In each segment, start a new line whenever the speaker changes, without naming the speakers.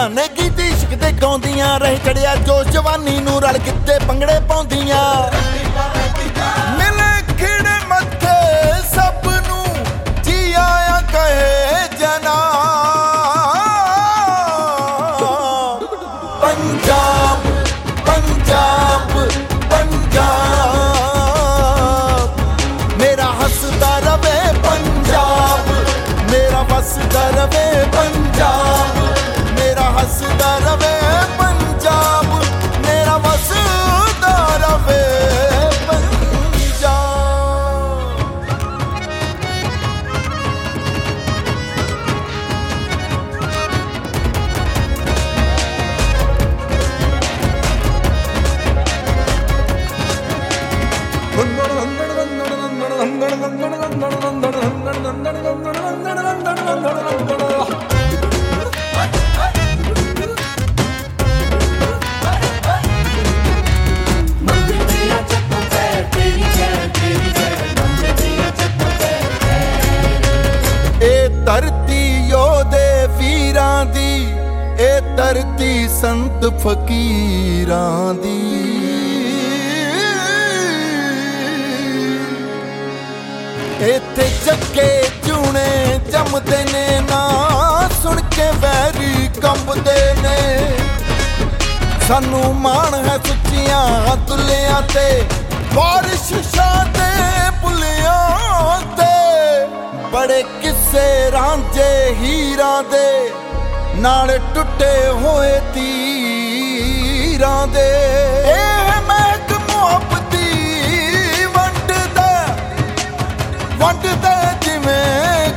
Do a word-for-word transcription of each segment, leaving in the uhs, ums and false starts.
ਪਾਉਂਦੀਆਂ ਨੇ ਗੀਤ ਇਸ਼ਕ ਦੇ ਗਾਉਂਦੀਆਂ ਰਹਿ ਚੜਿਆ ਜੋਸ਼ ਜਵਾਨੀ ਨੂੰ ਰਲ ਕਿੱਤੇ ਪੰਗੜੇ ਪਾਉਂਦੀਆਂ ਮਿਲੇ ਖਿੜੇ ਮੱਥੇ ਸਭ ਨੂੰ ਜੀ ਆਇਆ ਕਹੇ ਜਨਾ ਪੰਜਾਬ ਪੰਜਾਬ ਪੰਜਾਬ ਮੇਰਾ ਹੱਸਦਾ ਰਵੇ ਪੰਜਾਬ ਮੇਰਾ ਵਸਦਾ ਰਵੇ ਪੰਜਾਬ ਮੇਰਾ ਹੱਸਦਾ ਰਵੇ ਪੰਜਾਬ ਮੇਰਾ ਵਸਦਾ ਰਵੇ धरती योधे वीरां दी ए धरती संत फकीरां दी इत्थे जगे चूने जमदे ने ना सुन के वैरी कंबदे ने सानू मान है सुच्चियां दुलियां ते बारिश शां ते पुलियां ते बड़े किस्से रांझे हीरां दे नाल टुटे होए तीरां दे एह महक मुहब्बती वंडदा वंडदा जिवें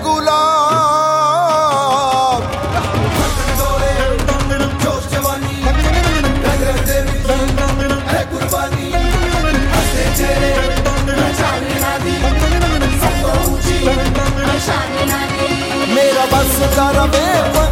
गुलाब जोश जवानी नगर दे विच है कुर्बानी हसे चेहरे पहचाने ना दी सब तो ऊंची मेरा बस रवे।